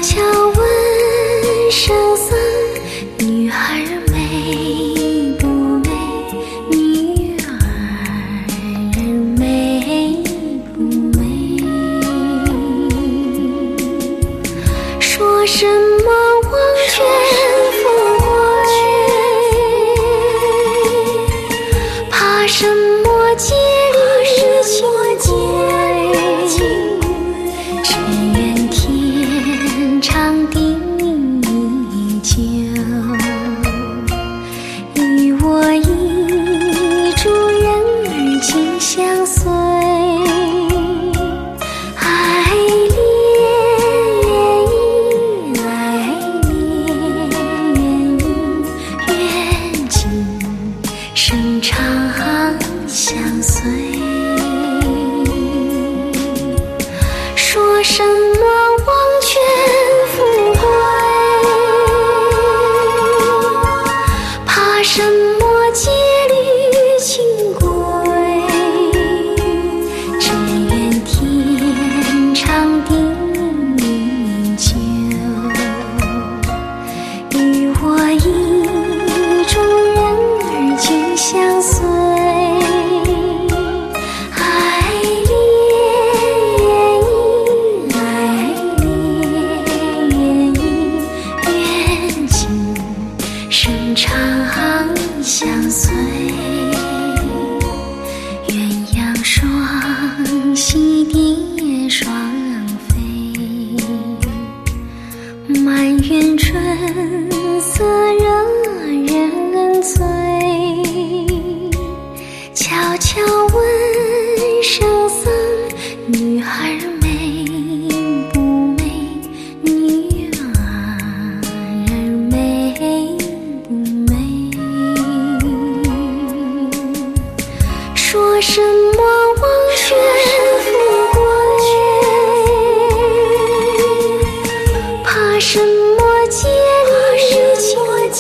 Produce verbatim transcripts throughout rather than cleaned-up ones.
悄问圣僧，女孩美不美？女儿美不美？说什么王权富贵，怕什么戒律清规？只愿天长地久，与我一株人儿紧相随。爱恋爱恋愿今生长相随。说什么王权富贵，怕什么戒律清规？只愿天长地久，与我一株人儿紧相随。长相随，鸳鸯双栖蝶双飞，满园春色惹人醉。悄悄问圣僧，女孩美不美？女儿美不美？说什么王权富贵，怕什么戒律清规？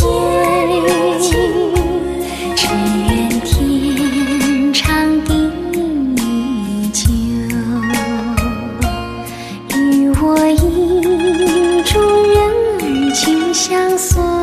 只愿天长地久，与我一株人儿紧相随。